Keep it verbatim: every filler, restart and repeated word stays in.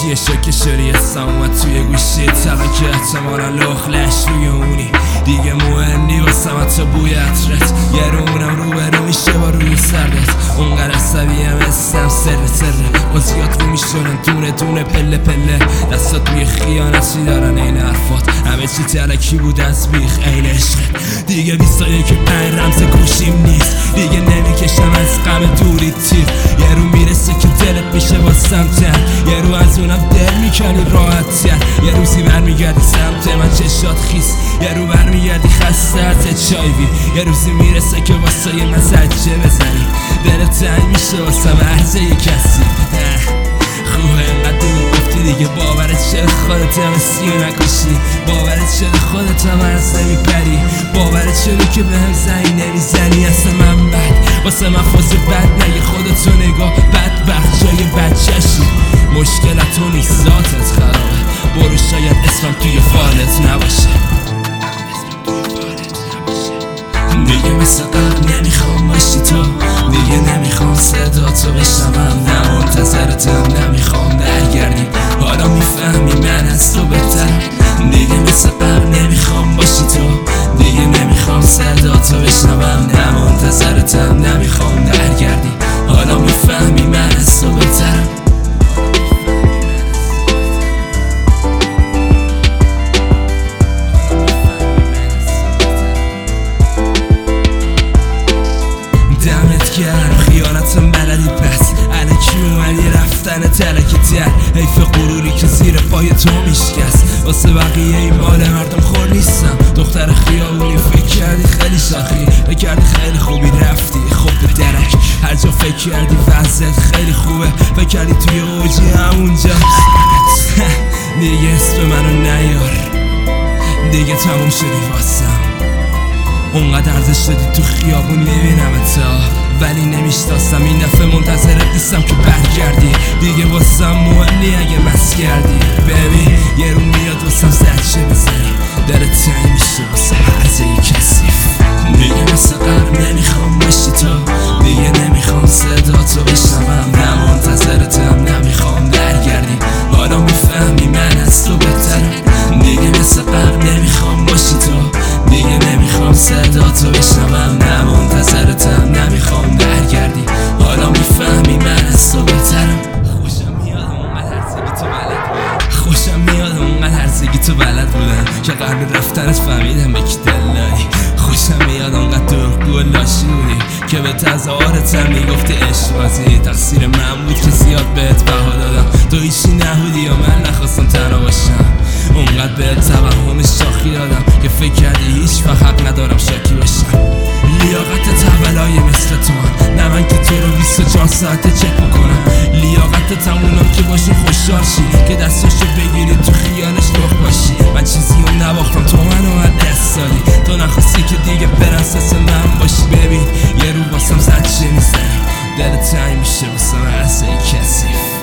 چیه شکه شری اسم اومد توی گوشی تلان که احتمالا لخلش روی اونی دیگه مهم نی واسم حتی بوی عطرت یه رو اونم رو برو میشه با روی سردت اونقدر عصبیم اسم سر سره بازیات رو میشونن دونه دونه پله پله دستات روی خیانتی دارن این حرفات همه چی تلکی بود از بیخ این عشقت دیگه بیستایی که پنج رمز گوشیم نیست دیگه نمیکشم از غم دوری تیر یه رو میرسه که دلت میشه با سمتن یه رو از اونم دل میکنی راحت تر یه روزی برمیگردی سمت من چشات خیس یه رو برمیگردی خسته از چایوی یه روزی میرسه که واسه یه مسجه بزنی دلت تنگ میشه واسه محضه یه کسی خوبه اینقدر دور گفتی دیگه باورت شده خودت هم سی نکشی باورت شده خودت هم از نمیپری باورت شده که به هم زنی نمیزنی اصلا من بد واسه من فاز بد نگه خودتو نگاه بدبخت جای بچشی مشکلتو نیست ذاتت خرابه برو شاید اسمم توی فالت نباشه دیگه مثل قبل نمیخوام باشی تو دیگه نمیخوام صدا تو بشنوم نه منتظرتم نمیخوام برگردی حالا میفهمی من از تو بهترم دیگه مثل قبل نمیخوام باشی تو دیگه نمیخوام صدا تو بشنوم نه منتظرتم نمیخوام برگردی حالا میفهمی من از تو بهترم خیانتم بلدی پس الکی اومدی رفتن تلکی تر حیف غروری که زیر پای تو میشکست واسه بقیه این مال مردم خور نیستم دختر خیابونی فکر کردی خیلی شاخی فکر کردی خیلی خوبی رفتی خوب به درک هر جا فکر کردی وضعت خیلی خوبه فکر کردی توی اوجی همونجا دیگه اسم منو نیار دیگه تموم شدی واسم اونقدر ارزش شدی تو خیابون میبینم تا ولی نمیشتاستم این دفعه منتظرت نیستم که برگردی دیگه واسم مهمی اگه مس کردی ببین یه رو میاد واسم زجه بزنی دلت تنگ میشه واسه هرزه ی کثیف دیگه مثل قبل نمیخوام باشی تو دیگه نمیخوام صدا تو بشنوم نه منتظرتم نمیخوام برگردی حالا میفهمی من از تو بهترم دیگه مثل قبل نمیخوام باشی تو دیگه نمیخوام صدا تو بشنوم نه منتظرتم نمیخوام برگردی حالا میفهمی من از تو بهترم خوشم میاد اونقدر هرزگی تو بلد بودن خوشم میاد اونقدر هرزگی تو بلد بودن که قبل رفتنت فهمیدم به کی دل داری خوشم میاد اونقدر دروغگو و لاشی بودی که به تظاهرتم میگفتی عشق بازی تقصیر من بود که زیاد بهت بها دادم تو هیچی نبودی و من نخواستم تنها باشم اونقدر بهت توهم شاخی دادم که فکر کردی هیچ وقت حق ندارم شاکی باشم لیاقت تولای مثل تو هم نه من که تو رو بیست و چهار ساعته چک بکنم لیاقت همونم که باشی خوشحال شی که دستاشو بگیری تو خیالش رخ باشی من چیزی رو نباختم تو منو از دست دادی تو نخواستی که دیگه پرنسس من باشی ببین یه رو واسم زجه میزنی دلت تنگ میشه واسم هرزه ی کثیف